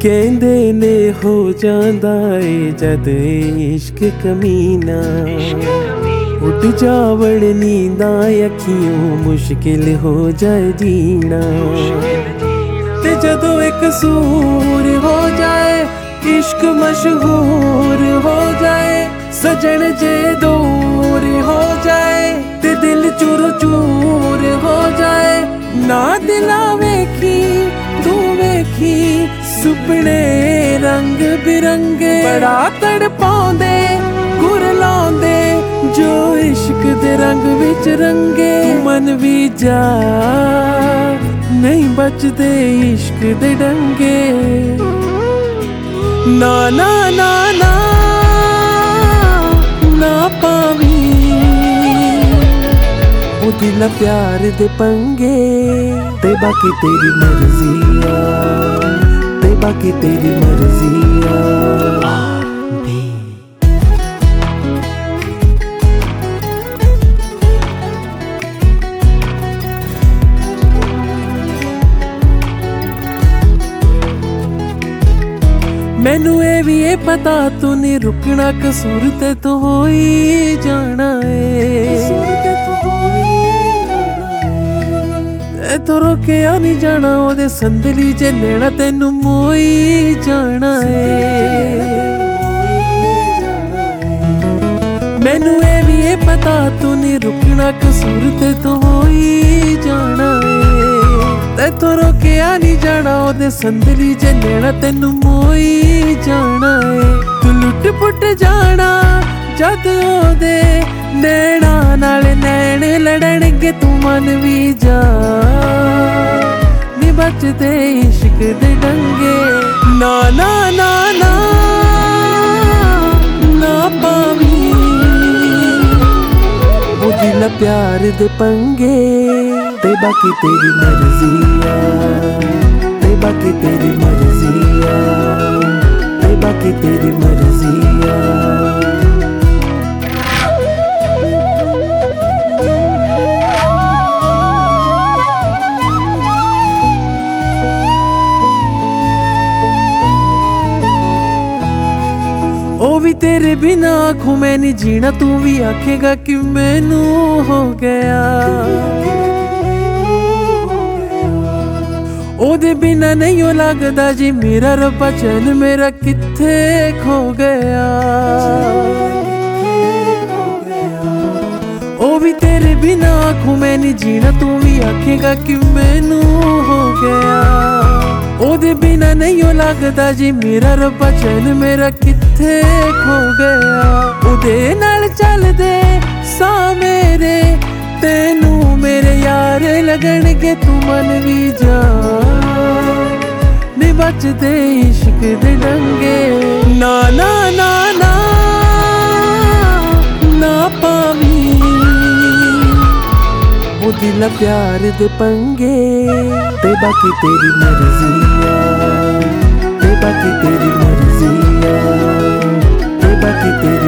ਕਹਿੰਦੇ ਨੇ ਹੋ ਜਾਂਦਾ ਏ ਜਦ ਇਸ਼ਕ ਕਮੀਨਾ, ਉੱਡ ਜਾਵਣ ਨੀਂਦਾਂ ਅੱਖੀਓਂ ਮੁਸ਼ਕਿਲ ਹੋ ਜਾਏ ਜੀਣਾ। ਤੇ ਜਦੋਂ ਇੱਕ ਸੂਰ ਹੋ ਜਾਏ इश्क मशहूर हो जाए, सजन जे दूर हो जाए ते दिल चूर चूर हो जाए। ना दिला वेखी तू वेखी सुपने रंग बिरंगे, बड़ा तड़पाउंदे गुर लाउंदे जो इश्क दे रंग विच रंगे। मन भी जा नहीं बचदे इश्क दे डंगे। ना ना ना ना ना पावी ओ दिल प्यार दे पंगे, ते बाकी तेरी मर्जी आ, ते बाकी तेरी मर्जी आ। मैनू ये भी ये पता तू नहीं रुकना, कसूर ते तू हो ही जाना है। तो रोकिया नहीं जाना ओदे संदली जे लेना, तेनू मोई जाना है। मैनू ये भी ये पता तू नहीं रुकना, कसूर ते तू हो ही जाना है। तो रोकिया नहीं जाना ओदे संदली जे लेना, तेनू मोई जाना है। तू लुट पुट जाना जद ओदे नैना नाल नैन लड़नगे, तू मन भी जा नी बचदे इश्क दे डंगे। ना ना ना ना ना पावी ओ दिल प्यार दे पंगे, ते बाकी तेरी मर्जी आ, ते बाकी तेरी मर्जी आ, ते बाकी तेरी मर्जी आ। ओ भी तेरे बिना आँखों में नहीं जीना, तू भी आखेगा कि मैनू हो गया। ओदे बिना नहीं हो लगदा जी मेरा रब्बा, चैन मेरा कित्थे खो गया। ओ भी तेरे बिना आँखों में नहीं जीना, तू भी आखेगा कि मैनू हो गया। ओदे बिना नहीं हो लगदा जी मेरा रब्बा, चैन मेरा कित्थे खो गया। ओदे नाल चलदे सा मेरे, तेनू मेरे यार लगणगे, तू मन भी जा नी बचदे इश्क दे डंगे। ना ना ना ना ना पावी ओ दिल प्यार दे पंगे, ते बाकी तेरी मर्जी आ, ते बाकी तेरी मर्जी आ, ते बाकी तेरी